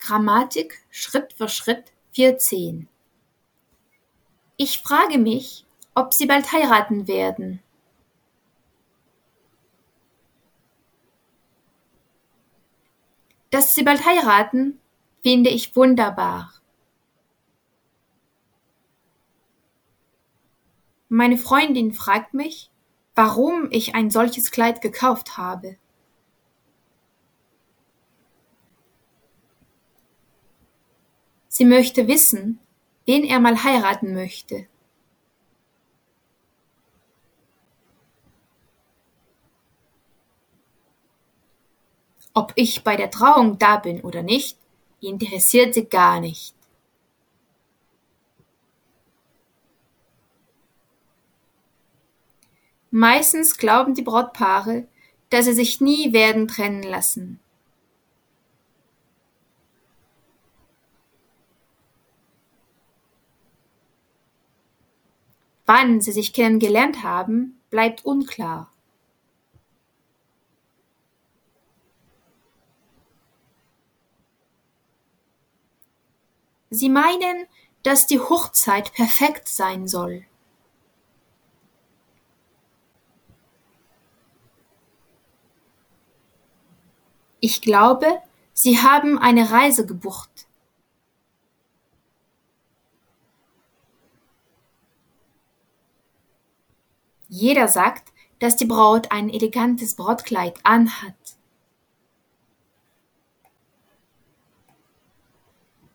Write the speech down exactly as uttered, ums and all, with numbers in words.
Grammatik Schritt für Schritt vierzehn. Ich frage mich, ob Sie bald heiraten werden. Dass Sie bald heiraten, finde ich wunderbar. Meine Freundin fragt mich, warum ich ein solches Kleid gekauft habe. Sie möchte wissen, wen er mal heiraten möchte. Ob ich bei der Trauung da bin oder nicht, interessiert sie gar nicht. Meistens glauben die Brautpaare, dass sie sich nie werden trennen lassen. Wann sie sich kennengelernt haben, bleibt unklar. Sie meinen, dass die Hochzeit perfekt sein soll. Ich glaube, Sie haben eine Reise gebucht. Jeder sagt, dass die Braut ein elegantes Brautkleid anhat.